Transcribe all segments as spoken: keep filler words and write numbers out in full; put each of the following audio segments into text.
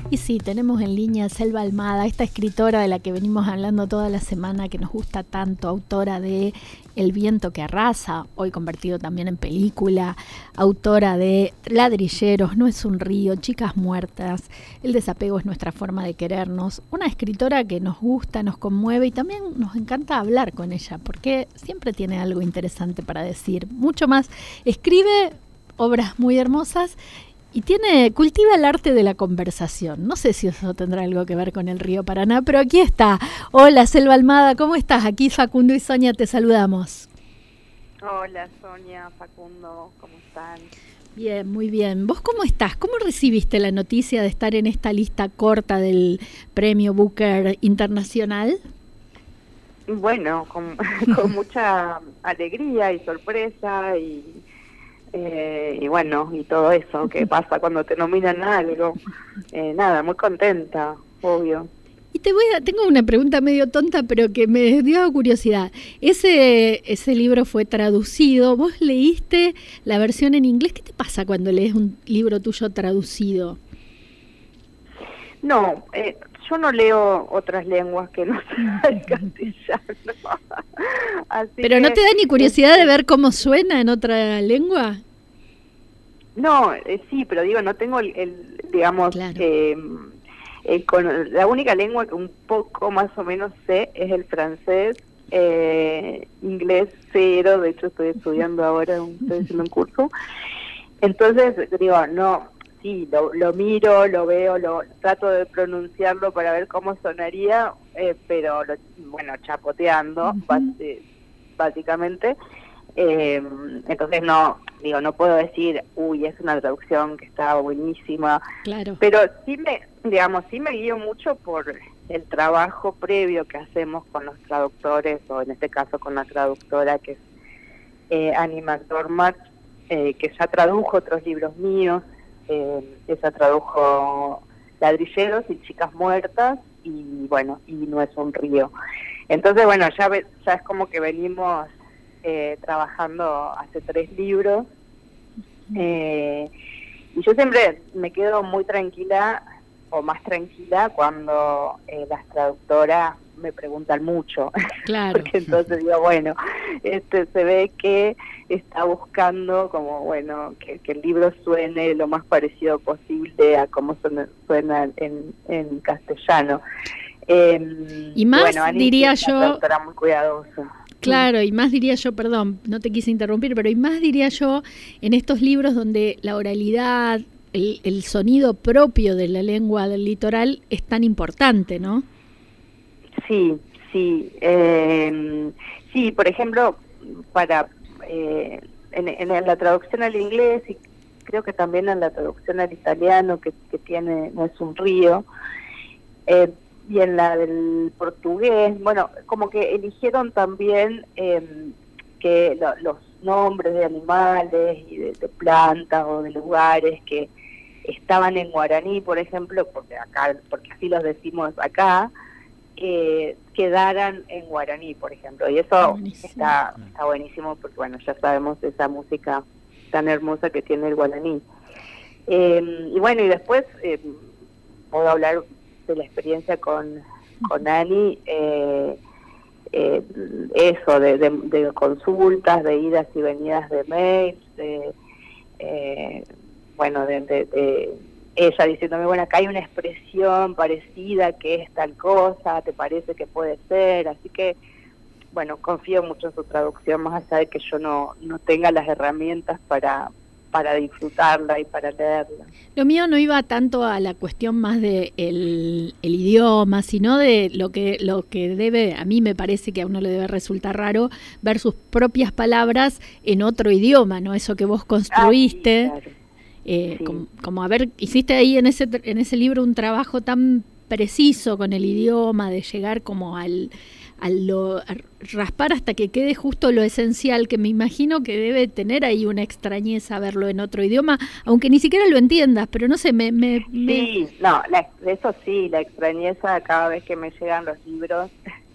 Y sí, tenemos en línea a Selva Almada, esta escritora de la que venimos hablando toda la semana, que nos gusta tanto, autora de El viento que arrasa, hoy convertido también en película, autora de Ladrilleros, No es un río, Chicas muertas, El desapego es nuestra forma de querernos, una escritora que nos gusta, nos conmueve y también nos encanta hablar con ella, porque siempre tiene algo interesante para decir, mucho más, escribe obras muy hermosas y tiene, cultiva el arte de la conversación. No sé si eso tendrá algo que ver con el río Paraná, pero aquí está. Hola, Selva Almada, ¿cómo estás? Aquí Facundo y Sonia te saludamos. Hola, Sonia, Facundo, ¿cómo están? Bien, muy bien. ¿Vos cómo estás? ¿Cómo recibiste la noticia de estar en esta lista corta del Premio Booker Internacional? Bueno, con, con mucha alegría y sorpresa y... Eh, y bueno, y todo eso que pasa cuando te nominan a algo. Eh, nada, muy contenta, obvio. Y te voy a, tengo una pregunta medio tonta, pero que me dio curiosidad. Ese, ese libro fue traducido, ¿vos leíste la versión en inglés? ¿Qué te pasa cuando lees un libro tuyo traducido? No, eh, yo no leo otras lenguas que no sea el castellano. Así ¿Pero que, no te da ni curiosidad este, de ver cómo suena en otra lengua? No, eh, sí, pero digo, no tengo el, el digamos, Claro. eh, el, con, la única lengua que un poco más o menos sé es el francés, eh, inglés cero, de hecho estoy estudiando ahora, estoy haciendo un curso. Entonces, digo, no, sí, lo, lo miro, lo veo, lo trato de pronunciarlo para ver cómo sonaría, eh, pero, lo, bueno, chapoteando, Uh-huh. bas, eh, básicamente. Eh, entonces no, digo, no puedo decir, uy, es una traducción que está buenísima, Claro. pero sí me, digamos, sí me guío mucho por el trabajo previo que hacemos con los traductores, o en este caso con la traductora que es eh, Annie McDormand, eh, que ya tradujo otros libros míos, eh, ella tradujo Ladrilleros y Chicas muertas, y bueno, y No es un río. Entonces, bueno, ya, ve, ya es como que venimos Eh, trabajando hace tres libros, eh, y yo siempre me quedo muy tranquila o más tranquila cuando eh, las traductoras me preguntan mucho. Claro. Porque entonces digo, bueno, este se ve que está buscando como, bueno, que, que el libro suene lo más parecido posible a cómo suena, suena en, en castellano. Eh, y más, bueno, Annie diría es yo... una traductora muy cuidadosa. Claro, y más diría yo, perdón, no te quise interrumpir, pero y más diría yo en estos libros donde la oralidad, el, el sonido propio de la lengua del litoral es tan importante, ¿no? Sí, sí. Eh, sí, por ejemplo, para eh, en, en la traducción al inglés y creo que también en la traducción al italiano que, que tiene No es un río, eh, y en la del portugués, bueno, como que eligieron también eh, que lo, los nombres de animales y de, de plantas o de lugares que estaban en guaraní, por ejemplo, porque acá, porque así los decimos acá, eh, quedaran en guaraní, por ejemplo, y eso Buenísimo. está, está buenísimo porque, bueno, ya sabemos esa música tan hermosa que tiene el guaraní. Eh, y bueno, y después eh, puedo hablar de la experiencia con, con Annie, eh, eh, eso, de, de, de consultas, de idas y venidas de mails, de, eh, bueno, de, de, de ella diciéndome, bueno, acá hay una expresión parecida que es tal cosa, ¿te parece que puede ser? Así que, bueno, confío mucho en su traducción, más allá de que yo no, no tenga las herramientas para... para disfrutarla y para leerla. Lo mío no iba tanto a la cuestión más de el, el idioma, sino de lo que lo que debe, a mí me parece que a uno le debe resultar raro ver sus propias palabras en otro idioma, ¿no? Eso que vos construiste, ah, sí, claro. eh, Sí. como, como a ver, hiciste ahí en ese en ese libro un trabajo tan preciso con el idioma, de llegar como al a lo, a raspar hasta que quede justo lo esencial, que me imagino que debe tener ahí una extrañeza verlo en otro idioma, aunque ni siquiera lo entiendas, pero no sé, me... me, me... Sí, no, la, eso sí, la extrañeza cada vez que me llegan los libros,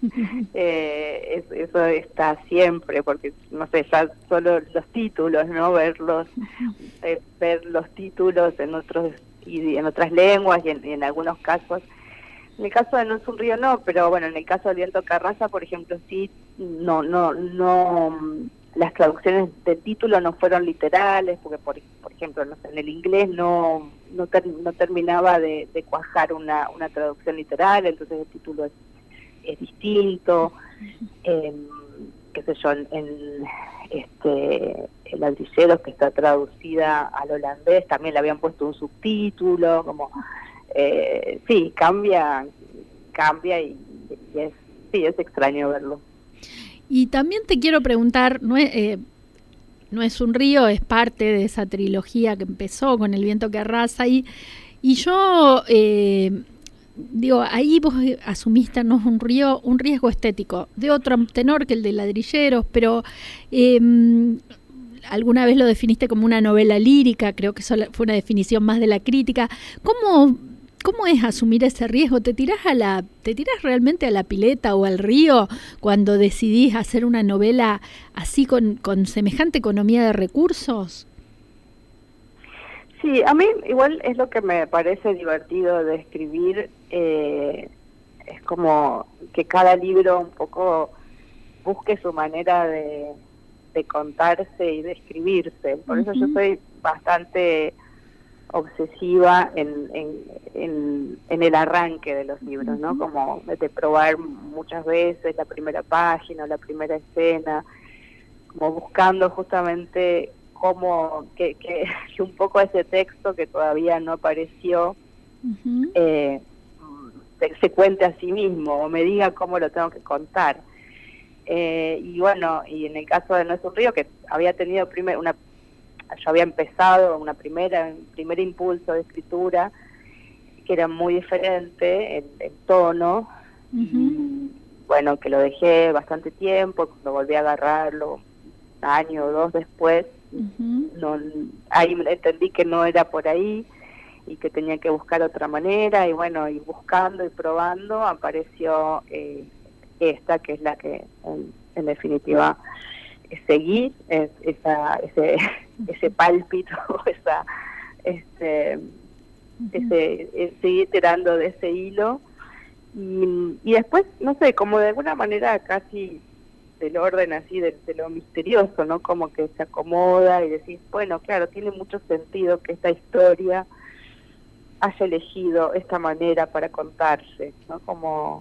eh, es, eso está siempre, porque, no sé, ya solo los títulos, ¿no? Verlos, eh, ver los títulos en otros y en otras lenguas y en, y en algunos casos. En el caso de No es un río no, pero bueno, en el caso del viento que arrasa, por ejemplo, sí, no, no, no, las traducciones de título no fueron literales, porque por, por ejemplo, no sé, en el inglés no, no, ter, no terminaba de, de cuajar una, una traducción literal, entonces el título es, es distinto. Eh, qué sé yo, en, en este El Ladrilleros, que está traducida al holandés, también le habían puesto un subtítulo, como eh, sí, cambia, cambia y, y es, sí, es extraño verlo. Y también te quiero preguntar, no es, eh, No es un río, es parte de esa trilogía que empezó con El viento que arrasa, y, y yo... Eh, Digo, ahí vos asumiste No es un río, un riesgo estético de otro tenor que el de Ladrilleros, pero eh, alguna vez lo definiste como una novela lírica, creo que eso fue una definición más de la crítica. ¿Cómo, cómo es asumir ese riesgo? ¿Te tirás, a la, ¿Te tirás realmente a la pileta o al río cuando decidís hacer una novela así con, con semejante economía de recursos? Sí, a mí igual es lo que me parece divertido de escribir, eh, es como que cada libro un poco busque su manera de, de contarse y de escribirse. Por eso yo soy bastante obsesiva en, en, en, en el arranque de los libros, ¿no? Como de probar muchas veces la primera página, la primera escena, como buscando justamente como que, que, que un poco ese texto que todavía no apareció uh-huh. eh, se, se cuente a sí mismo o me diga cómo lo tengo que contar. Eh, y bueno, y en el caso de No es un río, que había tenido primer, una, yo había empezado una primera, un primer impulso de escritura que era muy diferente en, en tono, uh-huh. y, bueno, que lo dejé bastante tiempo, cuando volví a agarrarlo, un año o dos después, Uh-huh. no, ahí entendí que no era por ahí y que tenía que buscar otra manera, y bueno, y buscando y probando apareció eh, esta, que es la que en, en definitiva seguí, es, esa, ese, ese pálpito, esa, este, uh-huh. ese, eh, seguí tirando de ese hilo, y, y después, no sé, como de alguna manera casi del orden así, de, de lo misterioso, ¿no? Como que se acomoda y decís, bueno, claro, tiene mucho sentido que esta historia haya elegido esta manera para contarse, ¿no? Como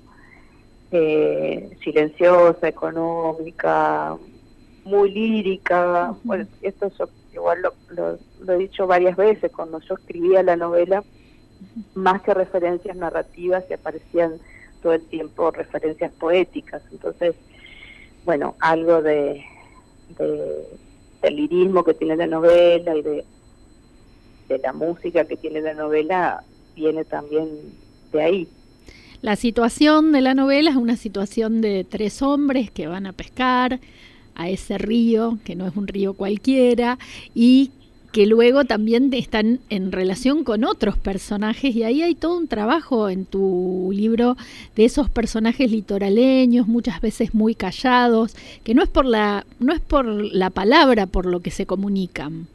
eh, silenciosa, económica, muy lírica. Uh-huh. Bueno, esto yo igual lo, lo, lo he dicho varias veces, cuando yo escribía la novela, uh-huh. más que referencias narrativas, se aparecían todo el tiempo referencias poéticas, entonces bueno, algo de, de del lirismo que tiene la novela y de, de la música que tiene la novela viene también de ahí. La situación de la novela es una situación de tres hombres que van a pescar a ese río, que no es un río cualquiera, y que luego también están en relación con otros personajes, y ahí hay todo un trabajo en tu libro de esos personajes litoraleños, muchas veces muy callados, que no es por la, no es por la palabra por lo que se comunican.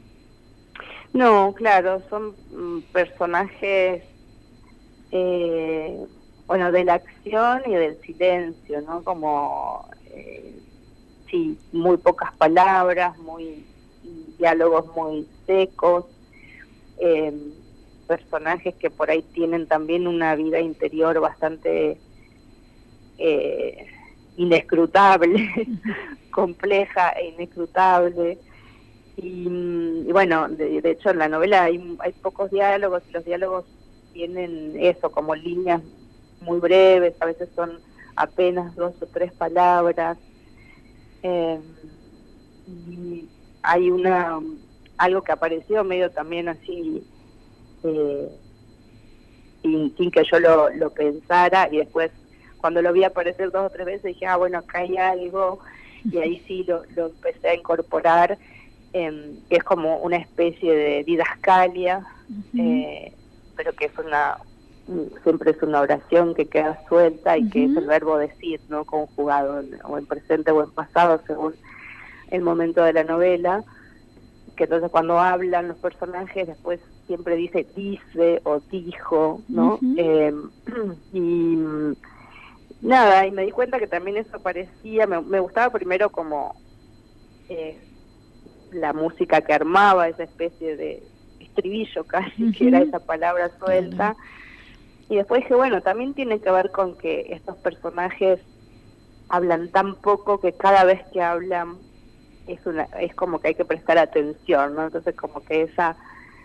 No, claro, son mm, personajes, eh, bueno, de la acción y del silencio, ¿no? Como, eh, sí, muy pocas palabras, muy diálogos muy secos, eh, personajes que por ahí tienen también una vida interior bastante eh, inescrutable, compleja e inescrutable, y, y bueno, de, de hecho en la novela hay, hay pocos diálogos, y los diálogos tienen eso, como líneas muy breves, a veces son apenas dos o tres palabras, eh, y hay una algo que apareció medio también así eh, sin, sin que yo lo, lo pensara, y después cuando lo vi aparecer dos o tres veces dije, ah, bueno, acá hay algo, y ahí sí lo, lo empecé a incorporar, eh, que es como una especie de didascalia, uh-huh. eh, pero que es una siempre es una oración que queda suelta y uh-huh. que es el verbo decir, ¿no? Conjugado en, o en presente o en pasado según el momento de la novela, que entonces cuando hablan los personajes después siempre dice dice o dijo, ¿no? Uh-huh. eh, y nada, y me di cuenta que también eso parecía, me, me gustaba primero como eh, la música que armaba, esa especie de estribillo casi, uh-huh. que era esa palabra suelta, uh-huh. y después dije, bueno, también tiene que ver con que estos personajes hablan tan poco que cada vez que hablan es una es como que hay que prestar atención, ¿no? Entonces como que esa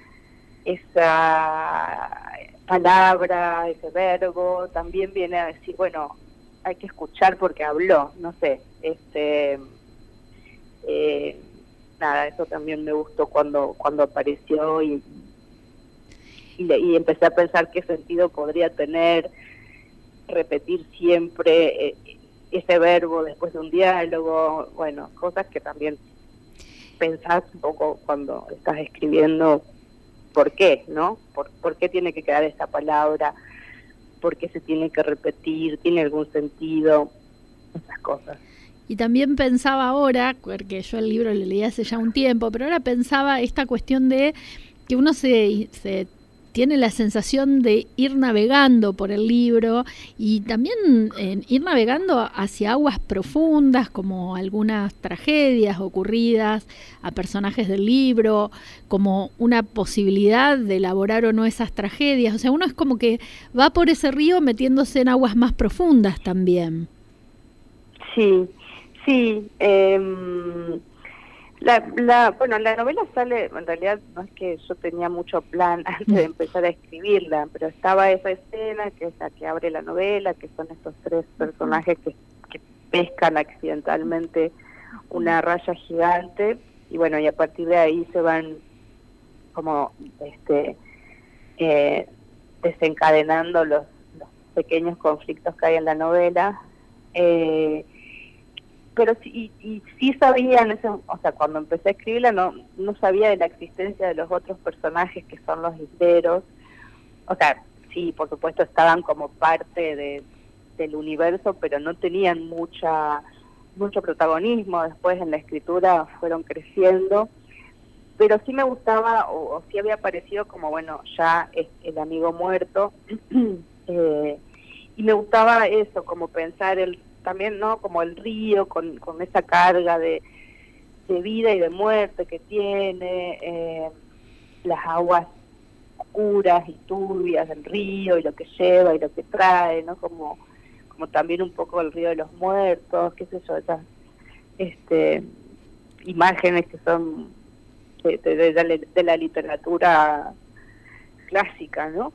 esa palabra, ese verbo también viene a decir, bueno, hay que escuchar porque habló, no sé, este eh, nada, eso también me gustó cuando cuando apareció y y, le, y empecé a pensar qué sentido podría tener repetir siempre eh, ese verbo después de un diálogo, bueno, cosas que también pensás un poco cuando estás escribiendo, ¿por qué, no? ¿Por, por qué tiene que quedar esa palabra? ¿Por qué se tiene que repetir? ¿Tiene algún sentido? Esas cosas. Y también pensaba ahora, porque yo el libro lo leí hace ya un tiempo, pero ahora pensaba esta cuestión de que uno se... se tiene la sensación de ir navegando por el libro y también eh, ir navegando hacia aguas profundas, como algunas tragedias ocurridas a personajes del libro, como una posibilidad de elaborar o no esas tragedias. O sea, uno es como que va por ese río metiéndose en aguas más profundas también. Sí, sí. Eh... La, la, bueno, la novela sale, en realidad no es que yo tenía mucho plan antes de empezar a escribirla, pero estaba esa escena que es la que abre la novela, que son estos tres personajes que, que pescan accidentalmente una raya gigante, y bueno, y a partir de ahí se van como este eh, desencadenando los, los pequeños conflictos que hay en la novela. Eh, pero sí, y, y sí sabía, en ese, o sea, cuando empecé a escribirla no no sabía de la existencia de los otros personajes que son los isleros. O sea, sí, por supuesto estaban como parte de, del universo, pero no tenían mucha mucho protagonismo. Después en la escritura fueron creciendo, pero sí me gustaba, o, o sí había aparecido como, bueno, ya es el amigo muerto, eh, y me gustaba eso, como pensar el también, ¿no? Como el río con, con esa carga de, de vida y de muerte que tiene, eh, las aguas oscuras y turbias del río y lo que lleva y lo que trae, ¿no? Como, como también un poco el río de los muertos, qué sé yo, esas este, imágenes que son de, de, de, la, de la literatura clásica, ¿no?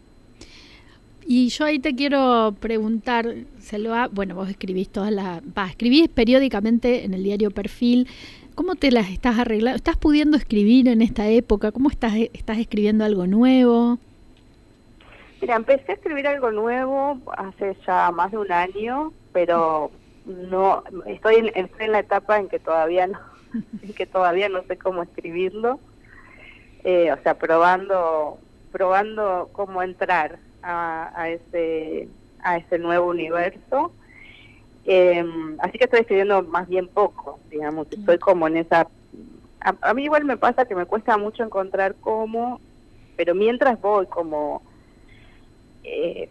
Y yo ahí te quiero preguntar, Selva, bueno, vos escribís todas las, va, escribís periódicamente en el diario Perfil, ¿cómo te las estás arreglando? ¿Estás pudiendo escribir en esta época? ¿Cómo estás, estás escribiendo algo nuevo? Mira, empecé a escribir algo nuevo hace ya más de un año, pero no, estoy en, estoy en la etapa en que todavía no, en que todavía no sé cómo escribirlo, eh, o sea, probando, probando cómo entrar A, a ese a ese nuevo universo, eh, así que estoy escribiendo más bien poco, digamos, estoy como en esa, a, a mí igual me pasa que me cuesta mucho encontrar cómo, pero mientras voy como eh,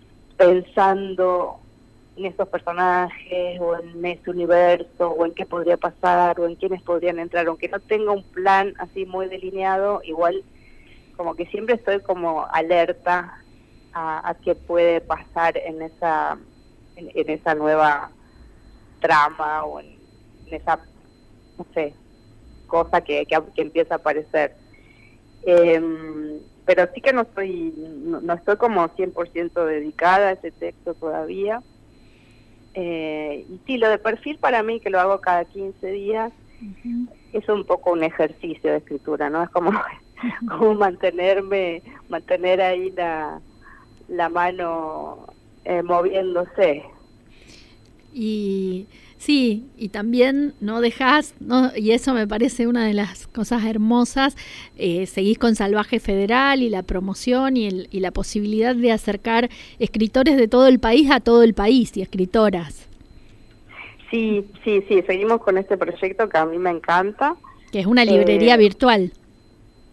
pensando en esos personajes o en ese universo o en qué podría pasar o en quiénes podrían entrar, aunque no tenga un plan así muy delineado, igual como que siempre estoy como alerta A, a qué puede pasar en esa en, en esa nueva trama o en, en esa, no sé, cosa que, que, que empieza a aparecer. Eh, pero sí que no estoy no, no estoy como cien por ciento dedicada a ese texto todavía. Eh, y sí, lo de Perfil para mí, que lo hago cada quince días, uh-huh. es un poco un ejercicio de escritura, ¿no? Es como, como mantenerme, mantener ahí la... la mano eh, moviéndose. Y sí, y también no dejás, no, y eso me parece una de las cosas hermosas, eh, seguís con Salvaje Federal y la promoción y, el, y la posibilidad de acercar escritores de todo el país a todo el país y escritoras. Sí, sí, sí, seguimos con este proyecto que a mí me encanta. Que es una librería eh, virtual.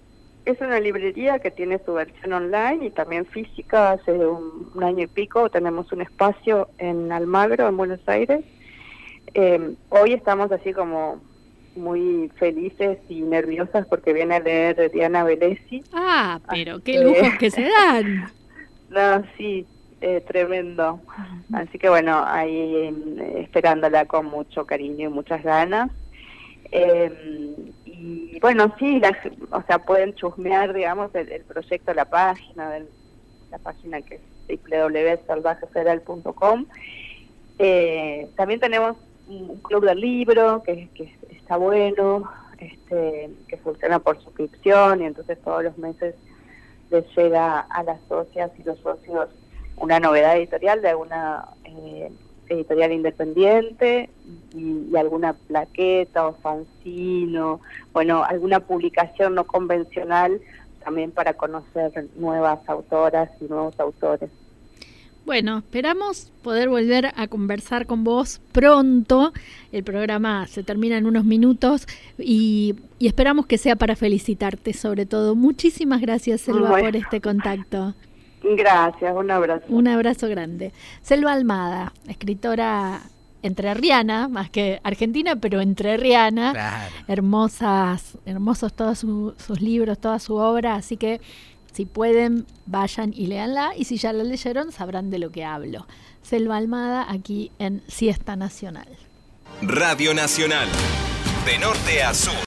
es una librería que tiene su versión online y también física. Hace un, un año y pico tenemos un espacio en Almagro, en Buenos Aires. Eh, hoy estamos así como muy felices y nerviosas porque viene a leer Diana Velesi. Ah, pero qué lujos eh, que se dan. No, sí, eh, tremendo. Así que bueno, ahí eh, esperándola con mucho cariño y muchas ganas. Eh, y bueno, sí, la, o sea, pueden chusmear, digamos, el, el proyecto, la página, del, la página que es doble u doble u doble u punto salvaje federal punto com. Eh, también tenemos un club del libro que, que está bueno, este, que funciona por suscripción y entonces todos los meses les llega a las socias y los socios una novedad editorial de alguna eh, editorial independiente y, y alguna plaqueta o fanzino, bueno, alguna publicación no convencional también para conocer nuevas autoras y nuevos autores. Bueno, esperamos poder volver a conversar con vos pronto. El programa se termina en unos minutos y, y esperamos que sea para felicitarte sobre todo. Muchísimas gracias, Selva, bueno, por este contacto. Gracias, un abrazo. Un abrazo grande. Selva Almada, escritora entrerriana, más que argentina, pero entrerriana. Claro. Hermosas, hermosos todos su, sus libros, toda su obra, así que si pueden, vayan y léanla, y si ya la leyeron, sabrán de lo que hablo. Selva Almada, aquí en Siesta Nacional. Radio Nacional, de norte a sur.